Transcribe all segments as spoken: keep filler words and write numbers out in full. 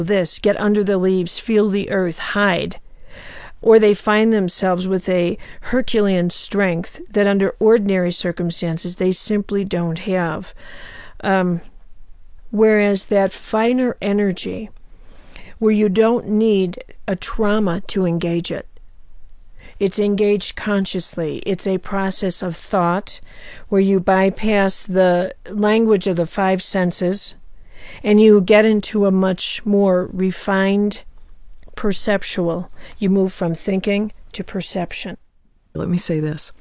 this, get under the leaves, feel the earth, hide. Or they find themselves with a Herculean strength that under ordinary circumstances they simply don't have. Um, whereas that finer energy, where you don't need a trauma to engage it, it's engaged consciously. It's a process of thought where you bypass the language of the five senses and you get into a much more refined perceptual. You move from thinking to perception. Let me say this.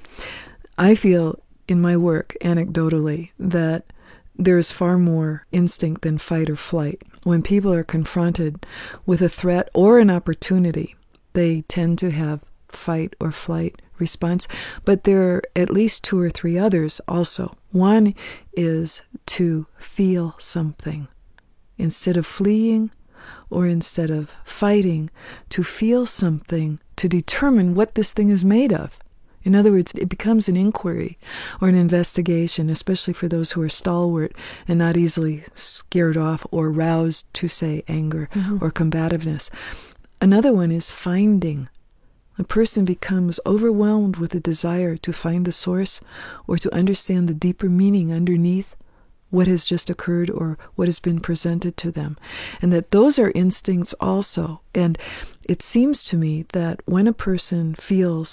I feel in my work, anecdotally, that there's far more instinct than fight or flight. When people are confronted with a threat or an opportunity, they tend to have fight or flight response, but there are at least two or three others also. One is to feel something. Instead of fleeing or instead of fighting, to feel something, to determine what this thing is made of. In other words, it becomes an inquiry or an investigation, especially for those who are stalwart and not easily scared off or roused to, say, anger mm-hmm. or combativeness. Another one is finding. A person becomes overwhelmed with a desire to find the source or to understand the deeper meaning underneath what has just occurred or what has been presented to them. And that those are instincts also. And it seems to me that when a person feels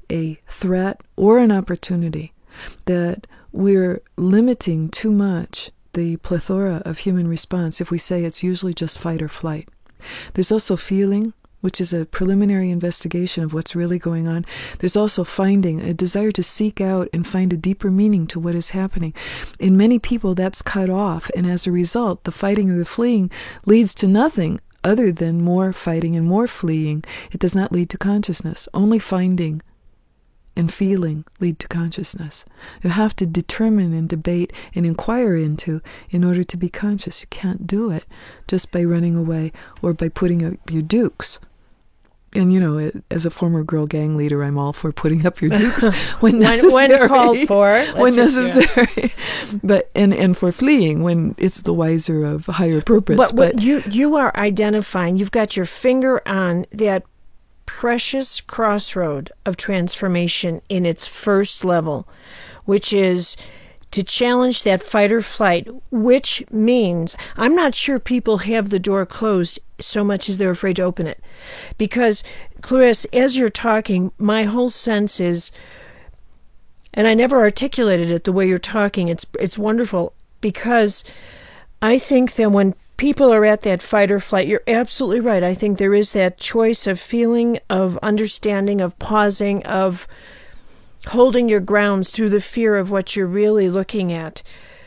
a threat or an opportunity, that we're limiting too much the plethora of human response if we say it's usually just fight or flight. There's also feeling, which is a preliminary investigation of what's really going on. There's also finding, a desire to seek out and find a deeper meaning to what is happening. In many people, that's cut off, and as a result, the fighting or the fleeing leads to nothing other than more fighting and more fleeing. It does not lead to consciousness. Only finding and feeling lead to consciousness. You have to determine and debate and inquire into in order to be conscious. You can't do it just by running away or by putting up your dukes. And, you know, as a former girl gang leader, I'm all for putting up your dukes when necessary. When called for. When necessary. But, and, and for fleeing when it's the wiser of higher purpose. But, but, but you, you are identifying, you've got your finger on that precious crossroad of transformation in its first level, which is to challenge that fight or flight, which means I'm not sure people have the door closed so much as they're afraid to open it. Because, Clarisse, as you're talking, my whole sense is, and I never articulated it the way you're talking, it's it's wonderful, because I think that when people are at that fight or flight, you're absolutely right. I think there is that choice of feeling, of understanding, of pausing, of holding your grounds through the fear of what you're really looking at.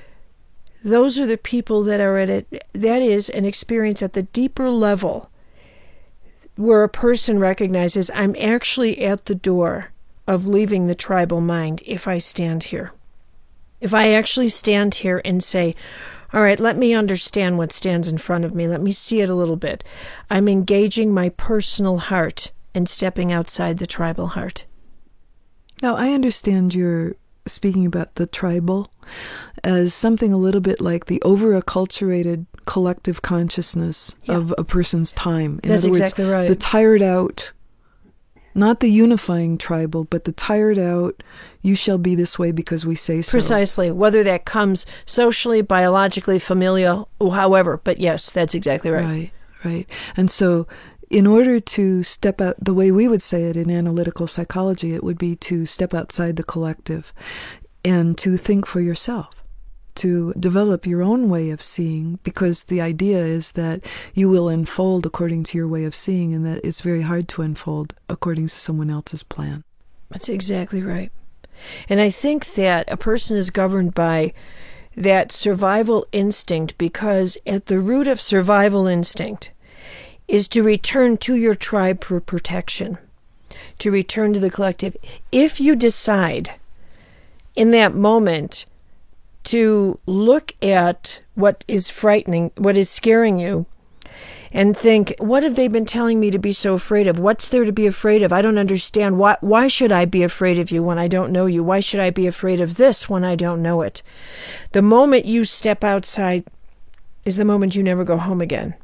Those are the people that are at it. That is an experience at the deeper level where a person recognizes, I'm actually at the door of leaving the tribal mind if I stand here. If I actually stand here and say, all right, let me understand what stands in front of me. Let me see it a little bit. I'm engaging my personal heart and stepping outside the tribal heart. Now, I understand you're speaking about the tribal as something a little bit like the over-acculturated collective consciousness yeah. of a person's time. In That's other exactly words, right. The tired out, not the unifying tribal, but the tired out, you shall be this way because we say so. Precisely. Whether that comes socially, biologically, familial, or however. But yes, that's exactly right. Right, right. And so in order to step out, the way we would say it in analytical psychology, it would be to step outside the collective and to think for yourself, to develop your own way of seeing, because the idea is that you will unfold according to your way of seeing and that it's very hard to unfold according to someone else's plan. That's exactly right. And I think that a person is governed by that survival instinct because at the root of survival instinct is to return to your tribe for protection, to return to the collective. If you decide in that moment to look at what is frightening, what is scaring you, and think, what have they been telling me to be so afraid of? What's there to be afraid of? I don't understand. Why, why should I be afraid of you when I don't know you? Why should I be afraid of this when I don't know it? The moment you step outside is the moment you never go home again.